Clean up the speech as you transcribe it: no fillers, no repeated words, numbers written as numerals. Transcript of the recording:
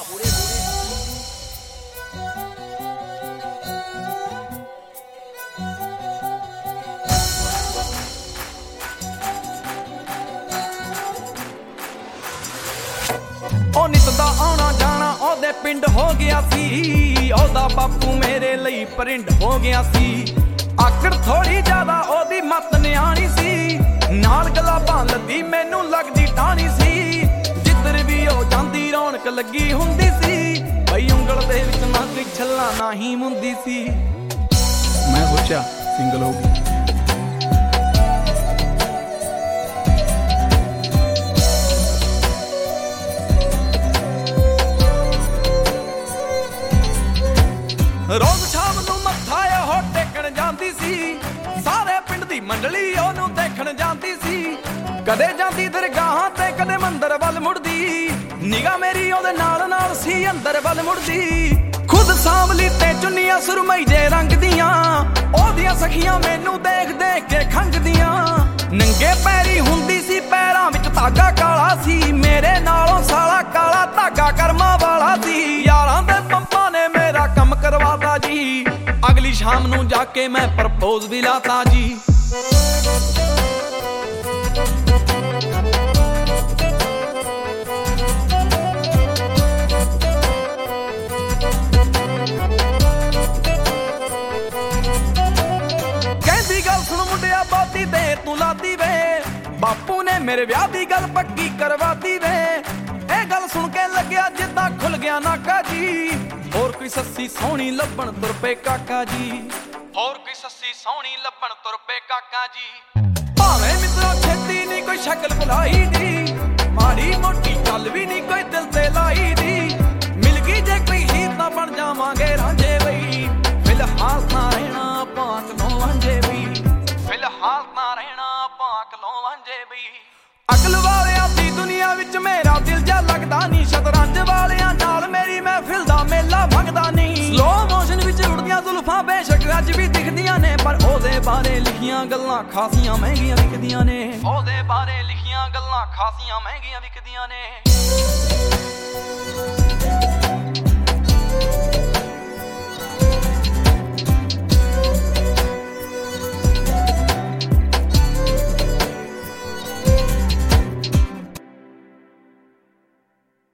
ਉਹ ਨਿੱਤ ਦਾ ਆਉਣਾ ਜਾਣਾ ਉਹਦੇ ਪਿੰਡ ਹੋ ਗਿਆ ਸੀ। ਉਹਦਾ ਬਾਪੂ ਮੇਰੇ ਲਈ ਪਰਿੰਡ ਹੋ ਗਿਆ ਸੀ। ਆਕੜ ਥੋੜੀ ਜ਼ਿਆਦਾ ਉਹਦੀ ਮੱਤ ਨਿਆਣੀ ਸੀ। ਨਾਲ ਗਲਾਬਾਂ ਲੱਦੀ ਮੈਨੂੰ ਲੱਗਦੀ ਟਾਣੀ ਸੀ। ਜਿੱਧਰ ਵੀ ਉਹ ਜਾਂਦੀ ਰੌਣਕ ਲੱਗੀ ਹੁੰਦੀ ਸੀ। ਬਈ ਉਂਗਲ ਦੇ ਵਿੱਚ ਨਾ ਕੋਈ ਛੱਲਾ ਨਾ ਹੀ ਮੁੰਦੀ ਸੀ। ਮੈਂ ਸੋਚਿਆ ਸਿੰਗਲ ਹੋ ਗਈ। ਰੋਜ਼ ਸ਼ਾਮ ਨੂੰ ਮੱਥਾ ਉਹ ਟੇਕਣ ਜਾਂਦੀ ਸੀ। ਸਾਰੇ ਪਿੰਡ ਦੀ ਮੰਡਲੀ ਉਹਨੂੰ ਦੇਖਣ ਜਾਂਦੀ ਸੀ। ਕਦੇ ਜਾਂਦੀ ਦਰਗਾਹਾਂ ਤੇ ਕਦੇ ਮੰਦਰ ਵੱਲ ਮੁੜਦੀ। ਨਿਗਾਹ ਮੇਰੀ ਉਹਦੇ ਨਾਲ ਨਾਲ ਸੀ ਅੰਦਰ ਵੱਲ ਮੁੜਦੀ। ਖੁਦ ਸਾਂਵਲੀ ਤੇ ਚੁੰਨੀਆਂ ਸੁਰਮਈ ਜੇ ਰੰਗ ਦੀਆਂ। ਉਹਦੀਆਂ ਸਖੀਆਂ ਮੈਨੂੰ ਦੇਖ ਦੇਖ ਕੇ ਖੰਗਦੀਆਂ। ਨੰਗੇ ਪੈਰੀ ਹੁੰਦੀ ਸੀ ਪੈਰਾਂ ਵਿੱਚ ਧਾਗਾ ਕਾਲਾ ਸੀ। ਮੇਰੇ ਨਾਲੋਂ ਸਾਲਾ ਕਾਲਾ ਧਾਗਾ ਕਰਮਾਂ ਵਾਲਾ ਸੀ। ਯਾਰਾਂ ਦੇ ਪੰਪਾਂ ਨੇ ਮੇਰਾ ਕੰਮ ਕਰਵਾਤਾ ਜੀ। ਅਗਲੀ ਸ਼ਾਮ ਨੂੰ ਜਾ ਕੇ ਮੈਂ ਪ੍ਰਪੋਜ਼ ਵੀ ਲਾਤਾ ਜੀ। ਕਹਿੰਦੀ ਗੱਲ ਸੁਣ ਮੁੰਡਿਆ ਬਹੁਤੀ ਦੇਰ ਤੂੰ ਲਾਦੀ ਵੇ। ਬਾਪੂ ਨੇ ਮੇਰੇ ਵਿਆਹ ਦੀ ਗੱਲ ਪੱਕੀ ਕਰਵਾਤੀ ਵੇ। ਇਹ ਗੱਲ ਸੁਣ ਕੇ ਲੱਗਿਆ ਜਿੱਦਾਂ ਖੁੱਲ ਗਿਆ ਨਾਕਾ ਜੀ। ਹੋਰ ਕੋਈ ਸੱਸੀ ਸੋਹਣੀ ਲੱਭਣ ਤੁਰ ਪਏ ਕਾਕਾ ਜੀ। ਹੋਰ ਕੋਈ ਸੱਸੀ ਸੋਹਣੀ ਲੱਭਣ ਤੁਰ ਪਏ ਕਾਕਾ ਜੀ। ਭਾਵੇਂ ਮਿੱਤਰੋ ਛੇਤੀ ਨਹੀਂ ਕੋਈ ਸ਼ਕਲ ਭੁਲਾਈ ਦੀ। ਮਾੜੀ ਮੋਟੀ ਗੱਲ ਵੀ ਨਹੀਂ ਕੋਈ ਦਿਲ ਤੇ ਲਾਈ ਦੀ। ਮਿਲ ਗਈ ਜੇ ਕੋਈ ਹੀਰ ਤਾਂ ਬਣ ਜਾਵਾਂਗੇ ਰਾਂਝੇ ਬਈ। ਫਿਲਹਾਲ ਤਾਂ ਰਹਿਣਾ ਭਾਂਕ ਨੂੰ ਵਾਂਝੇ ਬਈ। ਫਿਲਹਾਲ ਤਾਂ ਰਹਿਣਾ ਭਾਂਕ ਨੂੰ ਵਾਂਝੇ ਬਈ। ਅਕਲ ਵਾਲਿਆਂ ਦੀ ਦੁਨੀਆ ਵਿੱਚ ਮੇਰਾ ਦਿਲ ਜਾ ਲੱਗਦਾ ਨਹੀਂ। ਸ਼ਤਰੰਜ ਵਾਲਿਆਂ ਨਾਲ ਮੇਰੀ ਮਹਿਫਿਲ ਦਾ ਮੇਲਾ ਭੰਗਦਾ ਨਹੀਂ। ਸਲੋ ਮੋਸ਼ਨ ਵਿੱਚ ਉੜਦੀਆਂ ਜ਼ੁਲਫਾਂ ਬੇਸ਼ੱਕ ਅੱਜ ਵੀ ਦਿਖਦੀਆਂ ਨੇ। ਪਰ ਉਹਦੇ ਬਾਰੇ ਲਿਖੀਆਂ ਗੱਲਾਂ ਖਾਸੀਆਂ ਮਹਿੰਗੀਆਂ ਵਿਕਦੀਆਂ ਨੇ। ਉਹਦੇ ਬਾਰੇ ਲਿਖੀਆਂ ਗੱਲਾਂ ਖਾਸੀਆਂ ਮਹਿੰਗੀਆਂ ਵਿਕਦੀਆਂ ਨੇ।